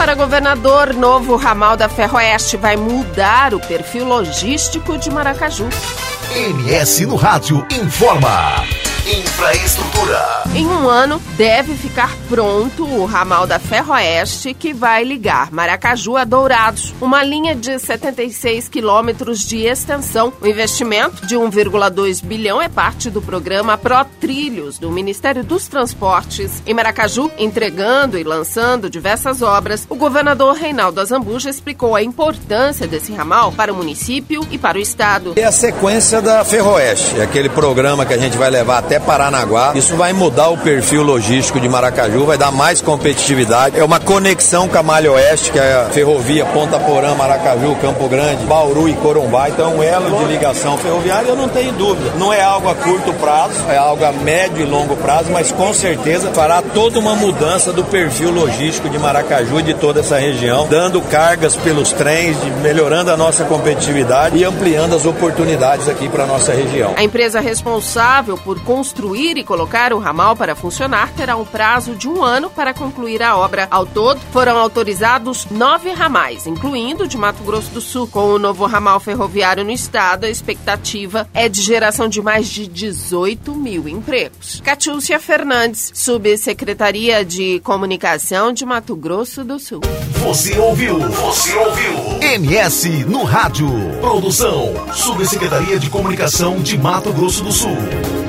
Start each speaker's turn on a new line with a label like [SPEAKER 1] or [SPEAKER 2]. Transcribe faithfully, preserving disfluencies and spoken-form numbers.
[SPEAKER 1] para governador, novo ramal da Ferroeste vai mudar o perfil logístico de Maracaju.
[SPEAKER 2] M S no Rádio informa. Infraestrutura.
[SPEAKER 1] Em um ano, deve ficar pronto o ramal da Ferroeste que vai ligar Maracaju a Dourados, uma linha de setenta e seis quilômetros de extensão. O investimento de um vírgula dois bilhão é parte do programa Pro Trilhos do Ministério dos Transportes. Em Maracaju, entregando e lançando diversas obras, o governador Reinaldo Azambuja explicou a importância desse ramal para o município e para o estado.
[SPEAKER 3] É a sequência da Ferroeste, aquele programa que a gente vai levar até Paranaguá. Isso vai mudar o perfil logístico de Maracaju, vai dar mais competitividade. É uma conexão com a Malha Oeste, que é a ferrovia Ponta Porã, Maracaju, Campo Grande, Bauru e Corumbá. Então é um elo de ligação ferroviária, eu não tenho dúvida. Não é algo a curto prazo, é algo a médio e longo prazo, mas com certeza fará toda uma mudança do perfil logístico de Maracaju e de toda essa região, dando cargas pelos trens, melhorando a nossa competitividade e ampliando as oportunidades aqui para a nossa região.
[SPEAKER 1] A empresa responsável por construir e colocar o ramal para funcionar terá um prazo de um ano para concluir a obra. Ao todo, foram autorizados nove ramais, incluindo o de Mato Grosso do Sul. Com o novo ramal ferroviário no estado, a expectativa é de geração de mais de dezoito mil empregos. Catiúcia Fernandes, Subsecretaria de Comunicação de Mato Grosso do Sul.
[SPEAKER 2] Você ouviu? Você ouviu? M S no Rádio. Produção, Subsecretaria de Comunicação de Mato Grosso do Sul.